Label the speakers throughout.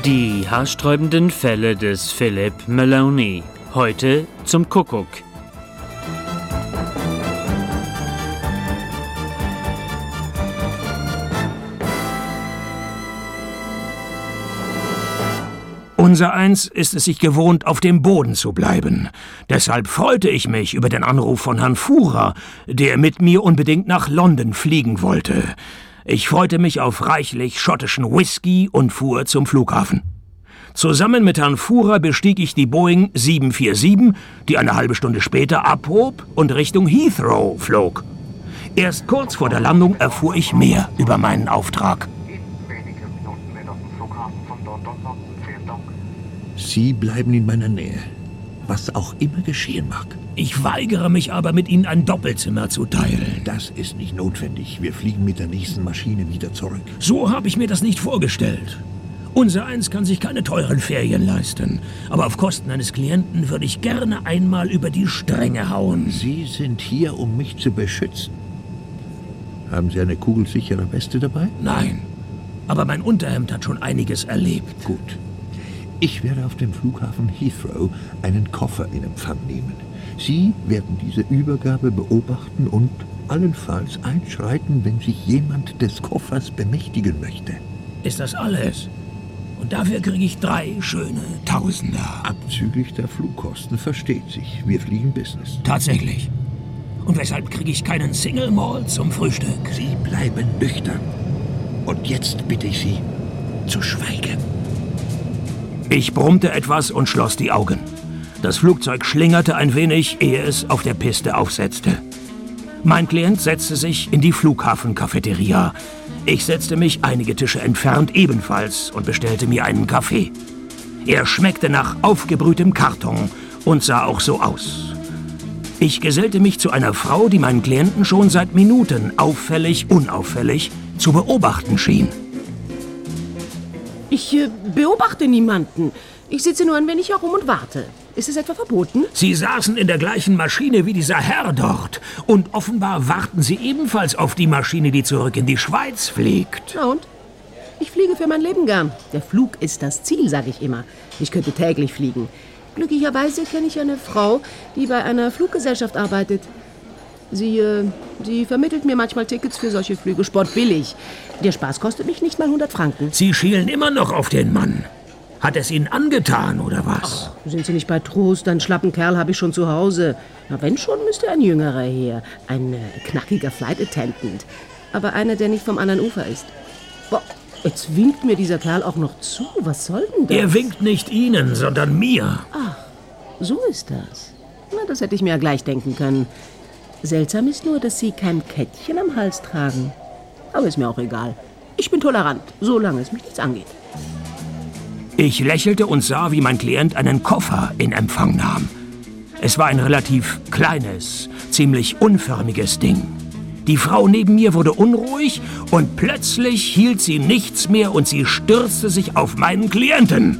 Speaker 1: Die haarsträubenden Fälle des Philip Maloney. Heute zum Kuckuck.
Speaker 2: Unsereins ist es sich gewohnt, auf dem Boden zu bleiben. Deshalb freute ich mich über den Anruf von Herrn Fuhrer, der mit mir unbedingt nach London fliegen wollte. Ich freute mich auf reichlich schottischen Whisky und fuhr zum Flughafen. Zusammen mit Herrn Fuhrer bestieg ich die Boeing 747, die eine halbe Stunde später abhob und Richtung Heathrow flog. Erst kurz vor der Landung erfuhr ich mehr über meinen Auftrag.
Speaker 3: Sie bleiben in meiner Nähe, was auch immer geschehen mag.
Speaker 2: Ich weigere mich aber, mit Ihnen ein Doppelzimmer zu teilen.
Speaker 3: Das ist nicht notwendig. Wir fliegen mit der nächsten Maschine wieder zurück.
Speaker 2: So habe ich mir das nicht vorgestellt. Unsereins kann sich keine teuren Ferien leisten. Aber auf Kosten eines Klienten würde ich gerne einmal über die Stränge hauen.
Speaker 3: Sie sind hier, um mich zu beschützen. Haben Sie eine kugelsichere Weste dabei?
Speaker 2: Nein, aber mein Unterhemd hat schon einiges erlebt.
Speaker 3: Gut. Ich werde auf dem Flughafen Heathrow einen Koffer in Empfang nehmen. Sie werden diese Übergabe beobachten und allenfalls einschreiten, wenn sich jemand des Koffers bemächtigen möchte.
Speaker 2: Ist das alles? Und dafür kriege ich 3 schöne Tausender.
Speaker 3: Abzüglich der Flugkosten, versteht sich. Wir fliegen Business.
Speaker 2: Tatsächlich. Und weshalb kriege ich keinen Single Malt zum Frühstück?
Speaker 3: Sie bleiben nüchtern. Und jetzt bitte ich Sie, zu schweigen.
Speaker 2: Ich brummte etwas und schloss die Augen. Das Flugzeug schlingerte ein wenig, ehe es auf der Piste aufsetzte. Mein Klient setzte sich in die Flughafencafeteria. Ich setzte mich einige Tische entfernt ebenfalls und bestellte mir einen Kaffee. Er schmeckte nach aufgebrühtem Karton und sah auch so aus. Ich gesellte mich zu einer Frau, die meinen Klienten schon seit Minuten auffällig, unauffällig zu beobachten schien.
Speaker 4: Ich beobachte niemanden. Ich sitze nur ein wenig herum und warte. Ist es etwa verboten?
Speaker 2: Sie saßen in der gleichen Maschine wie dieser Herr dort. Und offenbar warten Sie ebenfalls auf die Maschine, die zurück in die Schweiz fliegt.
Speaker 4: Na und? Ich fliege für mein Leben gern. Der Flug ist das Ziel, sage ich immer. Ich könnte täglich fliegen. Glücklicherweise kenne ich eine Frau, die bei einer Fluggesellschaft arbeitet. Sie vermittelt mir manchmal Tickets für solche Flüge, sportbillig. Der Spaß kostet mich nicht mal 100 Franken.
Speaker 2: Sie schielen immer noch auf den Mann. Hat es Ihnen angetan, oder was?
Speaker 4: Ach, sind Sie nicht bei Trost? Einen schlappen Kerl habe ich schon zu Hause. Na, wenn schon, müsste ein Jüngerer her. Ein knackiger Flight Attendant. Aber einer, der nicht vom anderen Ufer ist. Boah, jetzt winkt mir dieser Kerl auch noch zu. Was soll denn das?
Speaker 2: Er winkt nicht Ihnen, sondern mir.
Speaker 4: Ach, so ist das. Na, das hätte ich mir ja gleich denken können. Seltsam ist nur, dass Sie kein Kettchen am Hals tragen. Aber ist mir auch egal. Ich bin tolerant, solange es mich nichts angeht.
Speaker 2: Ich lächelte und sah, wie mein Klient einen Koffer in Empfang nahm. Es war ein relativ kleines, ziemlich unförmiges Ding. Die Frau neben mir wurde unruhig und plötzlich hielt sie nichts mehr und sie stürzte sich auf meinen Klienten.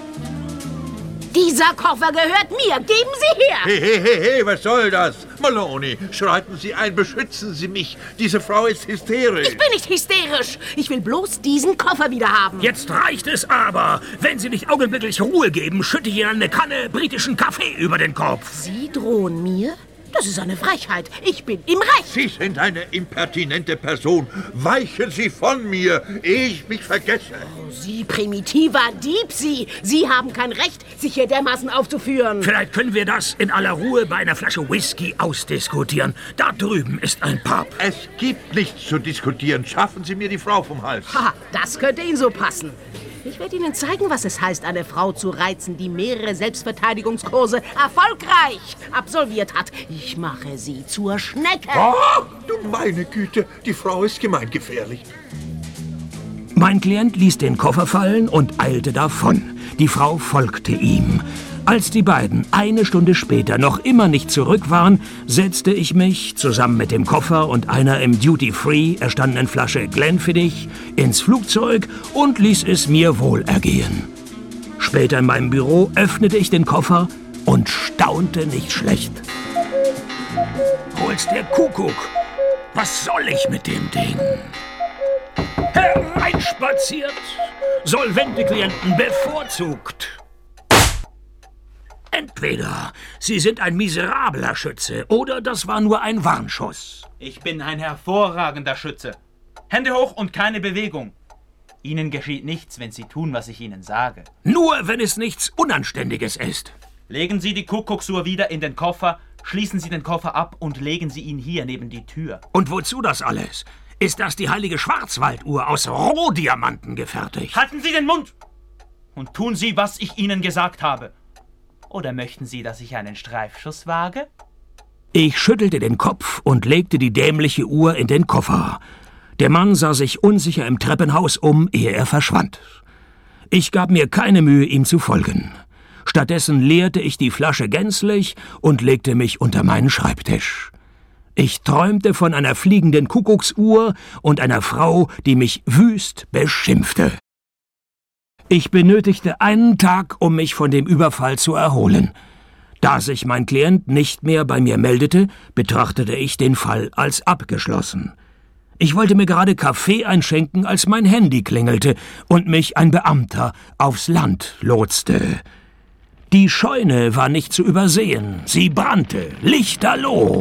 Speaker 4: Dieser Koffer gehört mir. Geben Sie her!
Speaker 5: Hey, was soll das? Maloney, schreiten Sie ein, beschützen Sie mich. Diese Frau ist hysterisch.
Speaker 4: Ich bin nicht hysterisch. Ich will bloß diesen Koffer wieder haben.
Speaker 2: Jetzt reicht es aber. Wenn Sie nicht augenblicklich Ruhe geben, schütte ich Ihnen eine Kanne britischen Kaffee über den Kopf.
Speaker 4: Sie drohen mir? Das ist eine Frechheit. Ich bin im Recht.
Speaker 5: Sie sind eine impertinente Person. Weichen Sie von mir, ehe ich mich vergesse.
Speaker 4: Oh, Sie primitiver Dieb, Sie. Sie haben kein Recht, sich hier dermaßen aufzuführen.
Speaker 2: Vielleicht können wir das in aller Ruhe bei einer Flasche Whisky ausdiskutieren. Da drüben ist ein Pub.
Speaker 5: Es gibt nichts zu diskutieren. Schaffen Sie mir die Frau vom Hals.
Speaker 4: Ha, das könnte Ihnen so passen. Ich werde Ihnen zeigen, was es heißt, eine Frau zu reizen, die mehrere Selbstverteidigungskurse erfolgreich absolviert hat. Ich mache sie zur Schnecke.
Speaker 5: Oh, du meine Güte, die Frau ist gemeingefährlich.
Speaker 2: Mein Klient ließ den Koffer fallen und eilte davon. Die Frau folgte ihm. Als die beiden eine Stunde später noch immer nicht zurück waren, setzte ich mich zusammen mit dem Koffer und einer im Duty-Free erstandenen Flasche Glenfiddich ins Flugzeug und ließ es mir wohlergehen. Später in meinem Büro öffnete ich den Koffer und staunte nicht schlecht. Hol's der Kuckuck! Was soll ich mit dem Ding? Hereinspaziert. Solvente Klienten bevorzugt. Entweder Sie sind ein miserabler Schütze oder das war nur ein Warnschuss.
Speaker 6: Ich bin ein hervorragender Schütze. Hände hoch und keine Bewegung. Ihnen geschieht nichts, wenn Sie tun, was ich Ihnen sage.
Speaker 2: Nur, wenn es nichts Unanständiges ist.
Speaker 6: Legen Sie die Kuckucksuhr wieder in den Koffer, schließen Sie den Koffer ab und legen Sie ihn hier neben die Tür.
Speaker 2: Und wozu das alles? Ist das die heilige Schwarzwalduhr aus Rohdiamanten gefertigt?
Speaker 6: Halten Sie den Mund! Und tun Sie, was ich Ihnen gesagt habe. Oder möchten Sie, dass ich einen Streifschuss wage?
Speaker 2: Ich schüttelte den Kopf und legte die dämliche Uhr in den Koffer. Der Mann sah sich unsicher im Treppenhaus um, ehe er verschwand. Ich gab mir keine Mühe, ihm zu folgen. Stattdessen leerte ich die Flasche gänzlich und legte mich unter meinen Schreibtisch. Ich träumte von einer fliegenden Kuckucksuhr und einer Frau, die mich wüst beschimpfte. Ich benötigte einen Tag, um mich von dem Überfall zu erholen. Da sich mein Klient nicht mehr bei mir meldete, betrachtete ich den Fall als abgeschlossen. Ich wollte mir gerade Kaffee einschenken, als mein Handy klingelte und mich ein Beamter aufs Land lotste. Die Scheune war nicht zu übersehen. Sie brannte, lichterloh.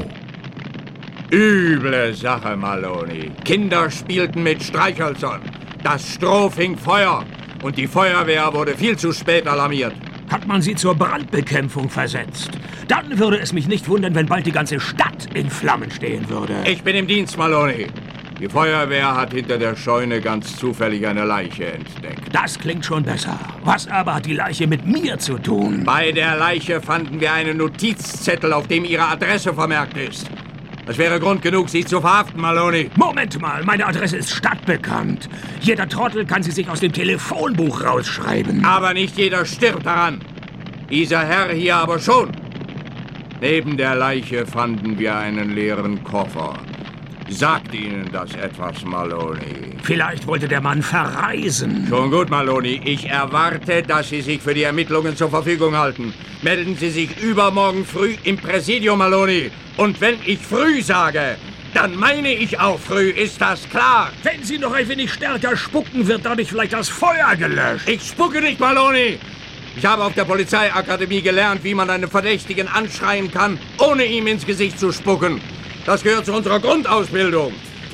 Speaker 7: Üble Sache, Maloney. Kinder spielten mit Streichhölzern. Das Stroh fing Feuer und die Feuerwehr wurde viel zu spät alarmiert.
Speaker 2: Hat man sie zur Brandbekämpfung versetzt? Dann würde es mich nicht wundern, wenn bald die ganze Stadt in Flammen stehen würde.
Speaker 7: Ich bin im Dienst, Maloney. Die Feuerwehr hat hinter der Scheune ganz zufällig eine Leiche entdeckt.
Speaker 2: Das klingt schon besser. Was aber hat die Leiche mit mir zu tun?
Speaker 7: Bei der Leiche fanden wir einen Notizzettel, auf dem Ihre Adresse vermerkt ist. Das wäre Grund genug, Sie zu verhaften, Maloney.
Speaker 2: Moment mal, meine Adresse ist stadtbekannt. Jeder Trottel kann sie sich aus dem Telefonbuch rausschreiben.
Speaker 7: Aber nicht jeder stirbt daran. Dieser Herr hier aber schon. Neben der Leiche fanden wir einen leeren Koffer. Sagt Ihnen das etwas, Maloney?
Speaker 2: Vielleicht wollte der Mann verreisen.
Speaker 7: Schon gut, Maloney. Ich erwarte, dass Sie sich für die Ermittlungen zur Verfügung halten. Melden Sie sich übermorgen früh im Präsidium, Maloney. Und wenn ich früh sage, dann meine ich auch früh. Ist das klar?
Speaker 2: Wenn Sie noch ein wenig stärker spucken, wird dadurch vielleicht das Feuer gelöscht.
Speaker 7: Ich spucke nicht, Maloney. Ich habe auf der Polizeiakademie gelernt, wie man einen Verdächtigen anschreien kann, ohne ihm ins Gesicht zu spucken. Das gehört zu unserer Grundausbildung.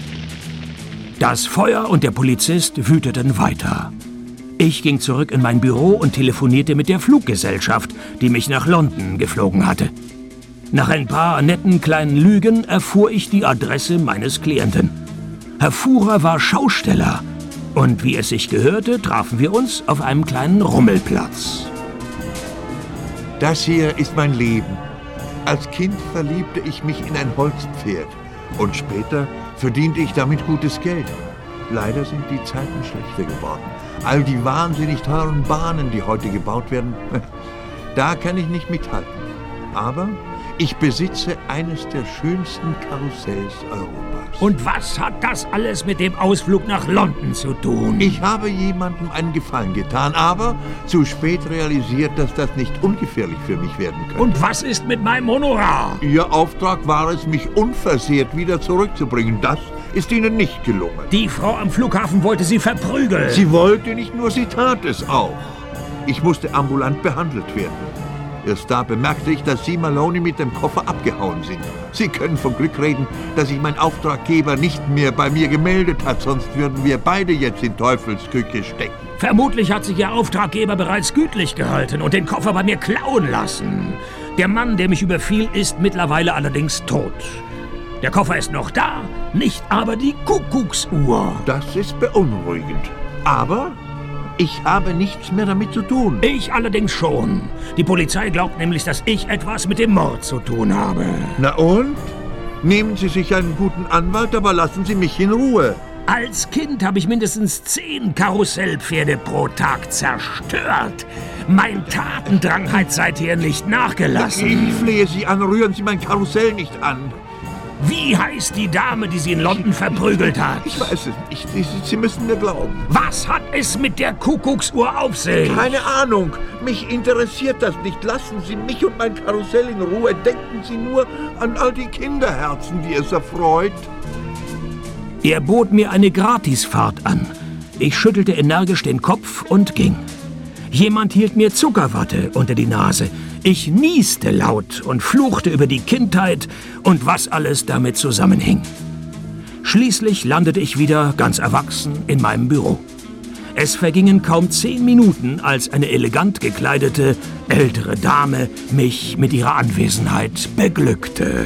Speaker 2: Das Feuer und der Polizist wüteten weiter. Ich ging zurück in mein Büro und telefonierte mit der Fluggesellschaft, die mich nach London geflogen hatte. Nach ein paar netten kleinen Lügen erfuhr ich die Adresse meines Klienten. Herr Fuhrer war Schausteller und wie es sich gehörte, trafen wir uns auf einem kleinen Rummelplatz.
Speaker 3: Das hier ist mein Leben. Als Kind verliebte ich mich in ein Holzpferd und später verdiente ich damit gutes Geld. Leider sind die Zeiten schlechter geworden. All die wahnsinnig teuren Bahnen, die heute gebaut werden, da kann ich nicht mithalten. Aber ich besitze eines der schönsten Karussells Europas.
Speaker 2: Und was hat das alles mit dem Ausflug nach London zu tun?
Speaker 3: Ich habe jemandem einen Gefallen getan, aber zu spät realisiert, dass das nicht ungefährlich für mich werden könnte.
Speaker 2: Und was ist mit meinem Honorar?
Speaker 3: Ihr Auftrag war es, mich unversehrt wieder zurückzubringen. Das ist Ihnen nicht gelungen.
Speaker 2: Die Frau am Flughafen wollte Sie verprügeln.
Speaker 3: Sie wollte nicht nur, sie tat es auch. Ich musste ambulant behandelt werden. Erst da bemerkte ich, dass Sie, Maloney, mit dem Koffer abgehauen sind. Sie können von Glück reden, dass sich mein Auftraggeber nicht mehr bei mir gemeldet hat, sonst würden wir beide jetzt in Teufelsküche stecken.
Speaker 2: Vermutlich hat sich Ihr Auftraggeber bereits gütlich gehalten und den Koffer bei mir klauen lassen. Der Mann, der mich überfiel, ist mittlerweile allerdings tot. Der Koffer ist noch da, nicht aber die Kuckucksuhr.
Speaker 3: Das ist beunruhigend. Aber ich habe nichts mehr damit zu tun.
Speaker 2: Ich allerdings schon. Die Polizei glaubt nämlich, dass ich etwas mit dem Mord zu tun habe.
Speaker 3: Na und? Nehmen Sie sich einen guten Anwalt, aber lassen Sie mich in Ruhe.
Speaker 2: Als Kind habe ich mindestens 10 Karussellpferde pro Tag zerstört. Mein Tatendrang hat seither nicht nachgelassen.
Speaker 3: Ich flehe Sie an, rühren Sie mein Karussell nicht an.
Speaker 2: Wie heißt die Dame, die Sie in London verprügelt hat?
Speaker 3: Ich weiß es nicht. Sie müssen mir glauben.
Speaker 2: Was hat es mit der Kuckucksuhr auf sich?
Speaker 3: Keine Ahnung. Mich interessiert das nicht. Lassen Sie mich und mein Karussell in Ruhe. Denken Sie nur an all die Kinderherzen, die es erfreut.
Speaker 2: Er bot mir eine Gratisfahrt an. Ich schüttelte energisch den Kopf und ging. Jemand hielt mir Zuckerwatte unter die Nase. Ich nieste laut und fluchte über die Kindheit und was alles damit zusammenhing. Schließlich landete ich wieder ganz erwachsen in meinem Büro. Es vergingen kaum 10 Minuten, als eine elegant gekleidete, ältere Dame mich mit ihrer Anwesenheit beglückte.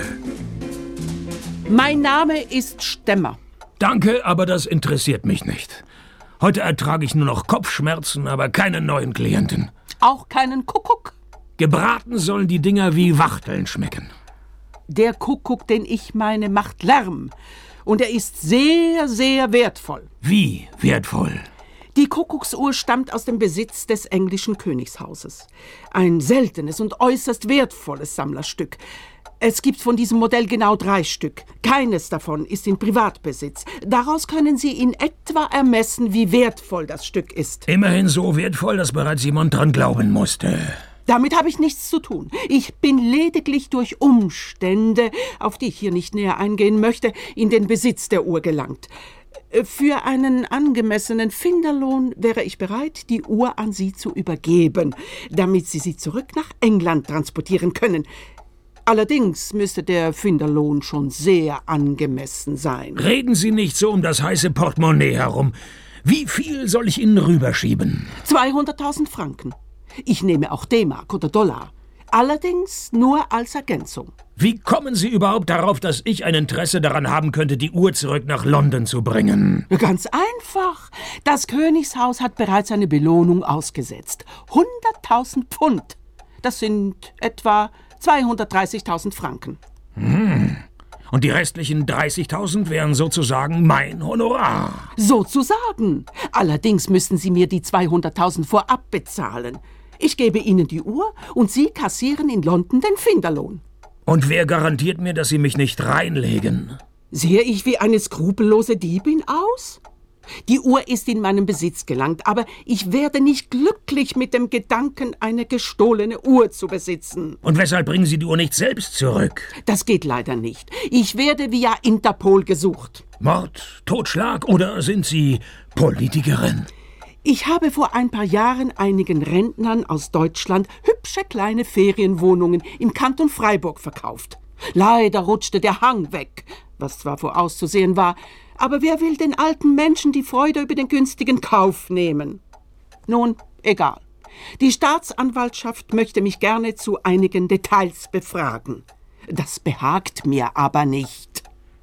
Speaker 8: Mein Name ist Stemmer.
Speaker 2: Danke, aber das interessiert mich nicht. Heute ertrage ich nur noch Kopfschmerzen, aber keine neuen Klienten.
Speaker 8: Auch keinen Kuckuck?
Speaker 2: Gebraten sollen die Dinger wie Wachteln schmecken.
Speaker 8: Der Kuckuck, den ich meine, macht Lärm. Und er ist sehr, sehr wertvoll.
Speaker 2: Wie wertvoll?
Speaker 8: Die Kuckucksuhr stammt aus dem Besitz des englischen Königshauses. Ein seltenes und äußerst wertvolles Sammlerstück. Es gibt von diesem Modell genau 3 Stück. Keines davon ist in Privatbesitz. Daraus können Sie in etwa ermessen, wie wertvoll das Stück ist.
Speaker 2: Immerhin so wertvoll, dass bereits jemand dran glauben musste.
Speaker 8: Damit habe ich nichts zu tun. Ich bin lediglich durch Umstände, auf die ich hier nicht näher eingehen möchte, in den Besitz der Uhr gelangt. Für einen angemessenen Finderlohn wäre ich bereit, die Uhr an Sie zu übergeben, damit Sie sie zurück nach England transportieren können. Allerdings müsste der Finderlohn schon sehr angemessen sein.
Speaker 2: Reden Sie nicht so um das heiße Portemonnaie herum. Wie viel soll ich Ihnen rüberschieben?
Speaker 8: 200.000 Franken. Ich nehme auch D-Mark oder Dollar. Allerdings nur als Ergänzung.
Speaker 2: Wie kommen Sie überhaupt darauf, dass ich ein Interesse daran haben könnte, die Uhr zurück nach London zu bringen?
Speaker 8: Ganz einfach. Das Königshaus hat bereits eine Belohnung ausgesetzt. 100.000 Pfund. Das sind etwa 230.000 Franken.
Speaker 2: Und die restlichen 30.000 wären sozusagen mein Honorar.
Speaker 8: Sozusagen. Allerdings müssten Sie mir die 200.000 vorab bezahlen. Ich gebe Ihnen die Uhr und Sie kassieren in London den Finderlohn.
Speaker 2: Und wer garantiert mir, dass Sie mich nicht reinlegen?
Speaker 8: Sehe ich wie eine skrupellose Diebin aus? Die Uhr ist in meinen Besitz gelangt, aber ich werde nicht glücklich mit dem Gedanken, eine gestohlene Uhr zu besitzen.
Speaker 2: Und weshalb bringen Sie die Uhr nicht selbst zurück?
Speaker 8: Das geht leider nicht. Ich werde via Interpol gesucht.
Speaker 2: Mord, Totschlag oder sind Sie Politikerin?
Speaker 8: Ich habe vor ein paar Jahren einigen Rentnern aus Deutschland hübsche kleine Ferienwohnungen im Kanton Freiburg verkauft. Leider rutschte der Hang weg, was zwar vorauszusehen war, aber wer will den alten Menschen die Freude über den günstigen Kauf nehmen? Nun, egal. Die Staatsanwaltschaft möchte mich gerne zu einigen Details befragen. Das behagt mir aber nicht.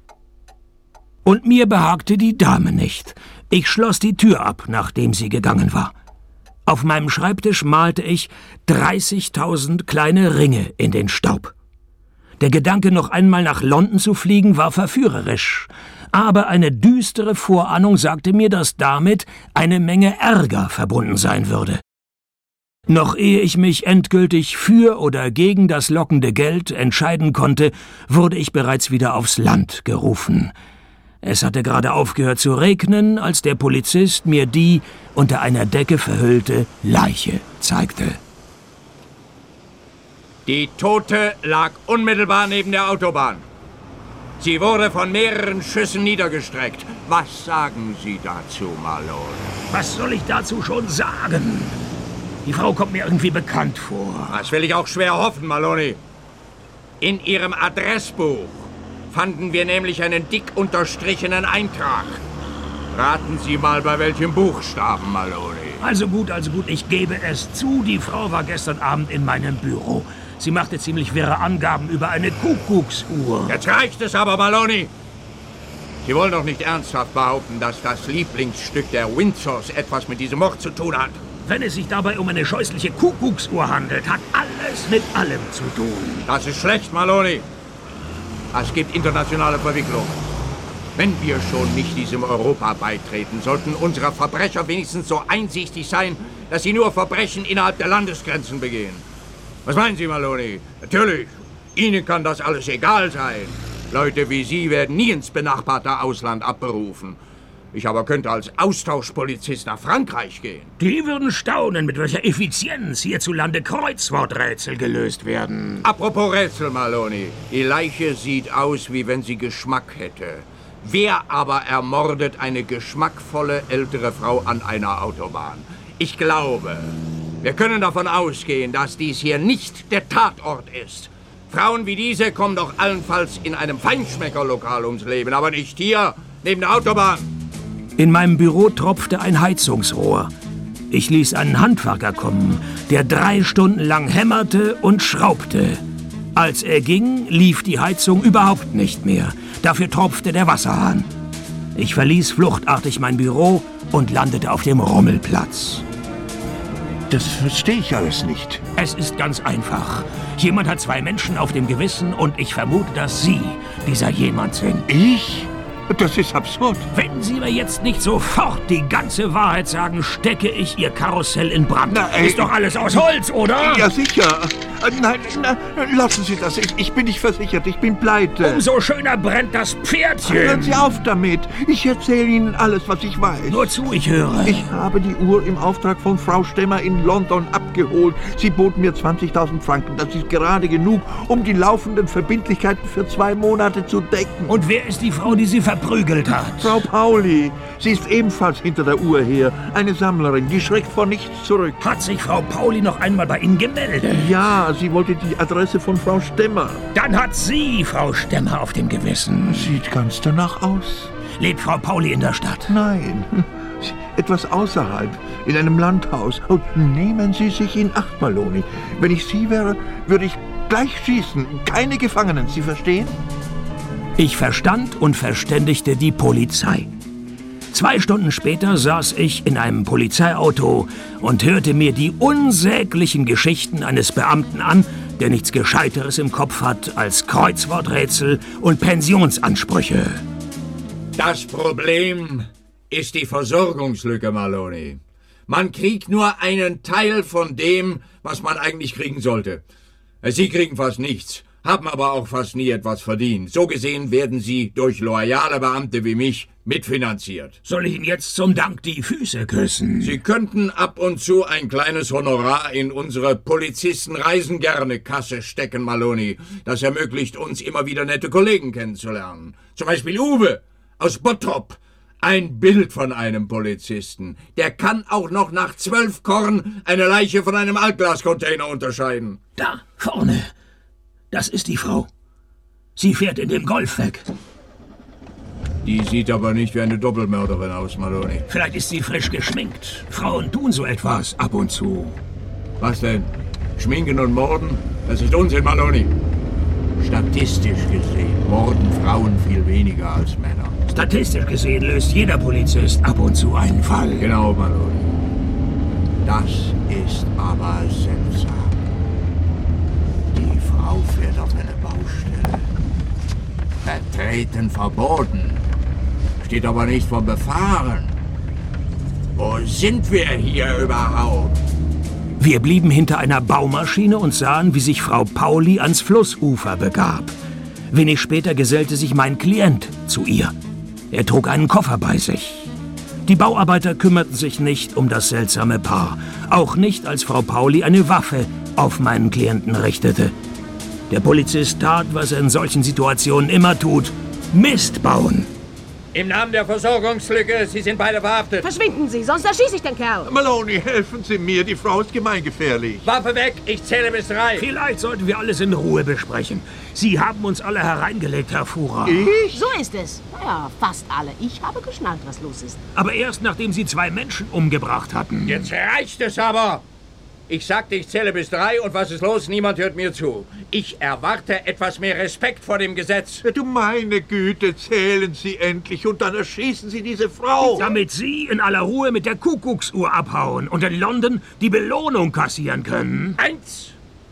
Speaker 2: Und mir behagte die Dame nicht. Ich schloss die Tür ab, nachdem sie gegangen war. Auf meinem Schreibtisch malte ich 30.000 kleine Ringe in den Staub. Der Gedanke, noch einmal nach London zu fliegen, war verführerisch. Aber eine düstere Vorahnung sagte mir, dass damit eine Menge Ärger verbunden sein würde. Noch ehe ich mich endgültig für oder gegen das lockende Geld entscheiden konnte, wurde ich bereits wieder aufs Land gerufen. Es hatte gerade aufgehört zu regnen, als der Polizist mir die unter einer Decke verhüllte Leiche zeigte.
Speaker 7: Die Tote lag unmittelbar neben der Autobahn. Sie wurde von mehreren Schüssen niedergestreckt. Was sagen Sie dazu, Malone?
Speaker 2: Was soll ich dazu schon sagen? Die Frau kommt mir irgendwie bekannt vor.
Speaker 7: Das will ich auch schwer hoffen, Maloney. In Ihrem Adressbuch fanden wir nämlich einen dick unterstrichenen Eintrag. Raten Sie mal, bei welchem Buchstaben, Maloney.
Speaker 2: Also gut, ich gebe es zu, die Frau war gestern Abend in meinem Büro. Sie machte ziemlich wirre Angaben über eine Kuckucksuhr.
Speaker 7: Jetzt reicht es aber, Maloney. Sie wollen doch nicht ernsthaft behaupten, dass das Lieblingsstück der Windsors etwas mit diesem Mord zu tun hat.
Speaker 2: Wenn es sich dabei um eine scheußliche Kuckucksuhr handelt, hat alles mit allem zu tun.
Speaker 7: Das ist schlecht, Maloney. Es gibt internationale Verwicklungen. Wenn wir schon nicht diesem Europa beitreten, sollten unsere Verbrecher wenigstens so einsichtig sein, dass sie nur Verbrechen innerhalb der Landesgrenzen begehen. Was meinen Sie, Maloney? Natürlich, Ihnen kann das alles egal sein. Leute wie Sie werden nie ins benachbarte Ausland abberufen. Ich aber könnte als Austauschpolizist nach Frankreich gehen.
Speaker 2: Die würden staunen, mit welcher Effizienz hierzulande Kreuzworträtsel gelöst werden.
Speaker 7: Apropos Rätsel, Maloney. Die Leiche sieht aus, wie wenn sie Geschmack hätte. Wer aber ermordet eine geschmackvolle ältere Frau an einer Autobahn? Ich glaube, wir können davon ausgehen, dass dies hier nicht der Tatort ist. Frauen wie diese kommen doch allenfalls in einem Feinschmeckerlokal ums Leben, aber nicht hier, neben der Autobahn.
Speaker 2: In meinem Büro tropfte ein Heizungsrohr. Ich ließ einen Handwerker kommen, der 3 Stunden lang hämmerte und schraubte. Als er ging, lief die Heizung überhaupt nicht mehr. Dafür tropfte der Wasserhahn. Ich verließ fluchtartig mein Büro und landete auf dem Rummelplatz.
Speaker 3: Das verstehe ich alles nicht.
Speaker 2: Es ist ganz einfach. Jemand hat 2 Menschen auf dem Gewissen und ich vermute, dass Sie dieser jemand sind.
Speaker 3: Ich? Das ist absurd.
Speaker 2: Wenn Sie mir jetzt nicht sofort die ganze Wahrheit sagen, stecke ich Ihr Karussell in Brand.
Speaker 3: Na,
Speaker 2: ist doch alles aus Holz, oder?
Speaker 3: Ja, sicher. Nein, lassen Sie das. Ich bin nicht versichert. Ich bin pleite.
Speaker 2: Umso schöner brennt das Pferdchen.
Speaker 3: Hören Sie auf damit. Ich erzähle Ihnen alles, was ich weiß.
Speaker 2: Nur zu, ich höre.
Speaker 3: Ich habe die Uhr im Auftrag von Frau Stemmer in London abgeholt. Sie bot mir 20.000 Franken. Das ist gerade genug, um die laufenden Verbindlichkeiten für 2 Monate zu decken.
Speaker 2: Und wer ist die Frau, die Sie verprügelt hat?
Speaker 3: Frau Pauli. Sie ist ebenfalls hinter der Uhr her. Eine Sammlerin, die schreckt vor nichts zurück.
Speaker 2: Hat sich Frau Pauli noch einmal bei Ihnen gemeldet?
Speaker 3: Ja, sie wollte die Adresse von Frau Stemmer.
Speaker 2: Dann hat sie Frau Stemmer auf dem Gewissen.
Speaker 3: Sieht ganz danach aus.
Speaker 2: Lebt Frau Pauli in der Stadt?
Speaker 3: Nein, etwas außerhalb, in einem Landhaus. Und nehmen Sie sich in Acht, Maloney. Wenn ich Sie wäre, würde ich gleich schießen. Keine Gefangenen, Sie verstehen?
Speaker 2: Ich verstand und verständigte die Polizei. 2 Stunden später saß ich in einem Polizeiauto und hörte mir die unsäglichen Geschichten eines Beamten an, der nichts Gescheiteres im Kopf hat als Kreuzworträtsel und Pensionsansprüche.
Speaker 7: Das Problem ist die Versorgungslücke, Maloney. Man kriegt nur einen Teil von dem, was man eigentlich kriegen sollte. Sie kriegen fast nichts, haben aber auch fast nie etwas verdient. So gesehen werden Sie durch loyale Beamte wie mich mitfinanziert.
Speaker 2: Soll ich Ihnen jetzt zum Dank die Füße küssen?
Speaker 7: Sie könnten ab und zu ein kleines Honorar in unsere Polizisten-Reisen-gerne-Kasse stecken, Maloney. Das ermöglicht uns immer wieder nette Kollegen kennenzulernen. Zum Beispiel Uwe aus Bottrop. Ein Bild von einem Polizisten. Der kann auch noch nach 12 Korn eine Leiche von einem Altglascontainer unterscheiden.
Speaker 2: Da, vorne. Das ist die Frau. Sie fährt in dem Golf weg.
Speaker 7: Die sieht aber nicht wie eine Doppelmörderin aus, Maloney.
Speaker 2: Vielleicht ist sie frisch geschminkt. Frauen tun so etwas ab und zu.
Speaker 7: Was denn? Schminken und Morden? Das ist Unsinn, Maloney. Statistisch gesehen morden Frauen viel weniger als Männer.
Speaker 2: Statistisch gesehen löst jeder Polizist ab und zu einen Fall.
Speaker 7: Genau, Maloney. Das ist aber seltsam. Die Frau fährt auf eine Baustelle. Betreten verboten. Steht aber nicht vom Befahren. Wo sind wir hier überhaupt?
Speaker 2: Wir blieben hinter einer Baumaschine und sahen, wie sich Frau Pauli ans Flussufer begab. Wenig später gesellte sich mein Klient zu ihr. Er trug einen Koffer bei sich. Die Bauarbeiter kümmerten sich nicht um das seltsame Paar. Auch nicht, als Frau Pauli eine Waffe auf meinen Klienten richtete. Der Polizist tat, was er in solchen Situationen immer tut: Mist bauen.
Speaker 7: Im Namen der Versorgungslücke, Sie sind beide verhaftet.
Speaker 4: Verschwinden Sie, sonst erschieße ich den Kerl.
Speaker 5: Maloney, helfen Sie mir, die Frau ist gemeingefährlich.
Speaker 7: Waffe weg, ich zähle bis 3.
Speaker 2: Vielleicht sollten wir alles in Ruhe besprechen. Sie haben uns alle hereingelegt, Herr Fuhrer.
Speaker 3: Ich?
Speaker 4: So ist es. Ja, fast alle. Ich habe geschnallt, was los ist.
Speaker 2: Aber erst nachdem Sie 2 Menschen umgebracht hatten.
Speaker 7: Jetzt reicht es aber. Ich sagte, ich zähle bis 3 und was ist los? Niemand hört mir zu. Ich erwarte etwas mehr Respekt vor dem Gesetz.
Speaker 5: Ja, du meine Güte, zählen Sie endlich und dann erschießen Sie diese Frau.
Speaker 2: Damit Sie in aller Ruhe mit der Kuckucksuhr abhauen und in London die Belohnung kassieren können.
Speaker 7: 1,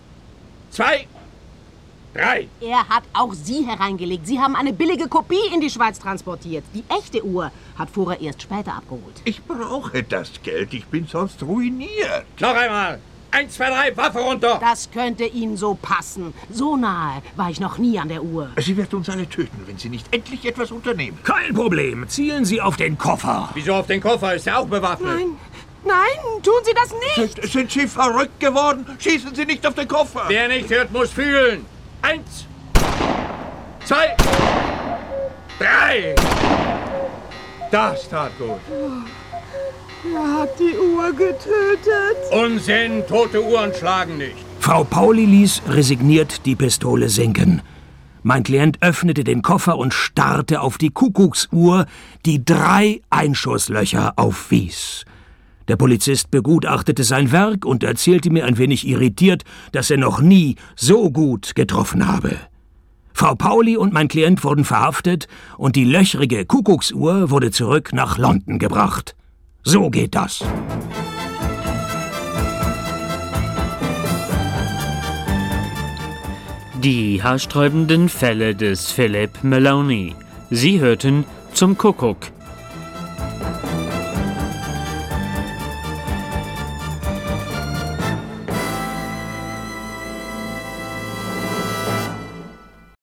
Speaker 7: 2, 3.
Speaker 4: Er hat auch Sie hereingelegt. Sie haben eine billige Kopie in die Schweiz transportiert. Die echte Uhr hat Fuhrer erst später abgeholt.
Speaker 5: Ich brauche das Geld, ich bin sonst ruiniert.
Speaker 7: Noch einmal. 1, 2, 3, Waffe runter.
Speaker 4: Das könnte Ihnen so passen. So nahe war ich noch nie an der Uhr.
Speaker 5: Sie wird uns alle töten, wenn Sie nicht endlich etwas unternehmen.
Speaker 2: Kein Problem. Zielen Sie auf den Koffer.
Speaker 7: Wieso auf den Koffer? Ist er auch bewaffnet?
Speaker 4: Nein, tun Sie das nicht.
Speaker 5: Sind Sie verrückt geworden? Schießen Sie nicht auf den Koffer.
Speaker 7: Wer nicht hört, muss fühlen. 1, 2, 3. Das tat gut.
Speaker 8: Er hat die Uhr getötet.
Speaker 7: Unsinn, tote Uhren schlagen nicht.
Speaker 2: Frau Pauli ließ resigniert die Pistole sinken. Mein Klient öffnete den Koffer und starrte auf die Kuckucksuhr, die 3 Einschusslöcher aufwies. Der Polizist begutachtete sein Werk und erzählte mir ein wenig irritiert, dass er noch nie so gut getroffen habe. Frau Pauli und mein Klient wurden verhaftet und die löchrige Kuckucksuhr wurde zurück nach London gebracht. So geht das.
Speaker 1: Die haarsträubenden Fälle des Philip Maloney. Sie hörten Zum Kuckuck